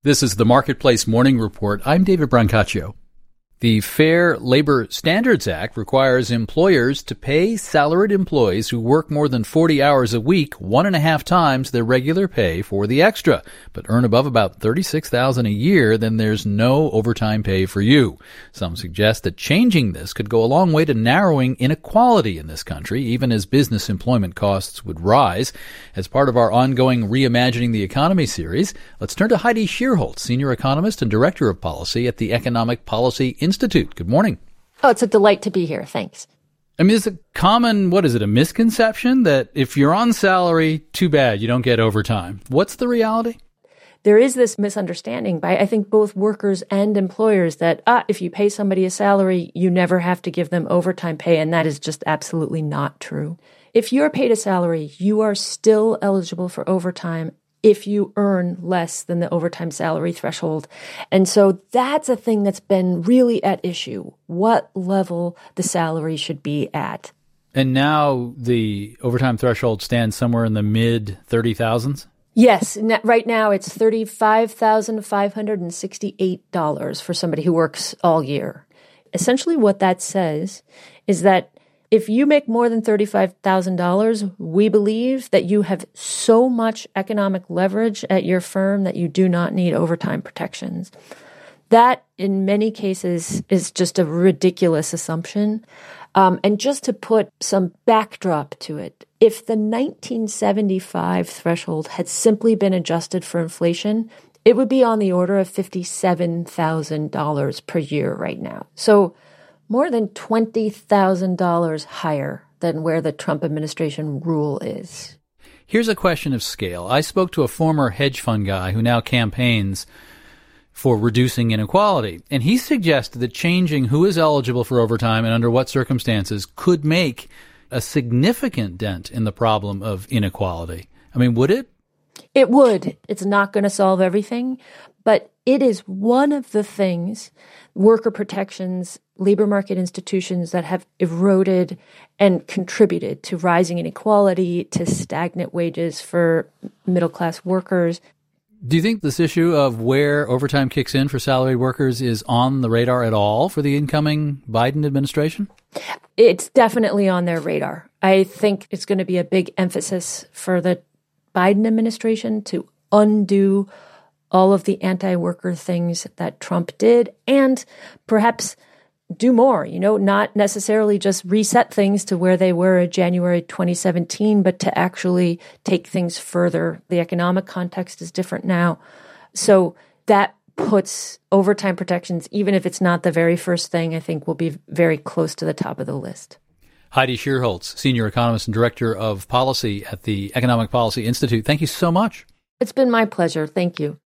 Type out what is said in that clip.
This is the Marketplace Morning Report. I'm David Brancaccio. The Fair Labor Standards Act requires employers to pay salaried employees who work more than 40 hours a week 1.5 times their regular pay for the extra, but earn above about $36,000 a year, then there's no overtime pay for you. Some suggest that changing this could go a long way to narrowing inequality in this country, even as business employment costs would rise. As part of our ongoing Reimagining the Economy series, let's turn to Heidi Shierholz, Senior Economist and Director of Policy at the Economic Policy Institute. Good morning. Oh, it's a delight to be here. Thanks. I mean, is it common, a misconception that if you're on salary, too bad, you don't get overtime? What's the reality? There is this misunderstanding by, I think, both workers and employers that, if you pay somebody a salary, you never have to give them overtime pay, and that is just absolutely not true. If you're paid a salary, you are still eligible for overtime if you earn less than the overtime salary threshold. And so that's a thing that's been really at issue, what level the salary should be at. And now the overtime threshold stands somewhere in the mid 30,000s? Yes. Right now it's $35,568 for somebody who works all year. Essentially what that says is that if you make more than $35,000, we believe that you have so much economic leverage at your firm that you do not need overtime protections. That, in many cases, is just a ridiculous assumption. And just to put some backdrop to it, if the 1975 threshold had simply been adjusted for inflation, it would be on the order of $57,000 per year right now. So more than $20,000 higher than where the Trump administration rule is. Here's a question of scale. I spoke to a former hedge fund guy who now campaigns for reducing inequality, and he suggested that changing who is eligible for overtime and under what circumstances could make a significant dent in the problem of inequality. I mean, would it? It would. It's not going to solve everything, but it is one of the things, worker protections, labor market institutions that have eroded and contributed to rising inequality, to stagnant wages for middle-class workers. Do you think this issue of where overtime kicks in for salaried workers is on the radar at all for the incoming Biden administration? It's definitely on their radar. I think it's going to be a big emphasis for the Biden administration to undo all of the anti-worker things that Trump did and perhaps do more, not necessarily just reset things to where they were in January 2017, but to actually take things further. The economic context is different now. So that puts overtime protections, even if it's not the very first thing, I think will be very close to the top of the list. Heidi Shierholz, Senior Economist and Director of Policy at the Economic Policy Institute. Thank you so much. It's been my pleasure. Thank you.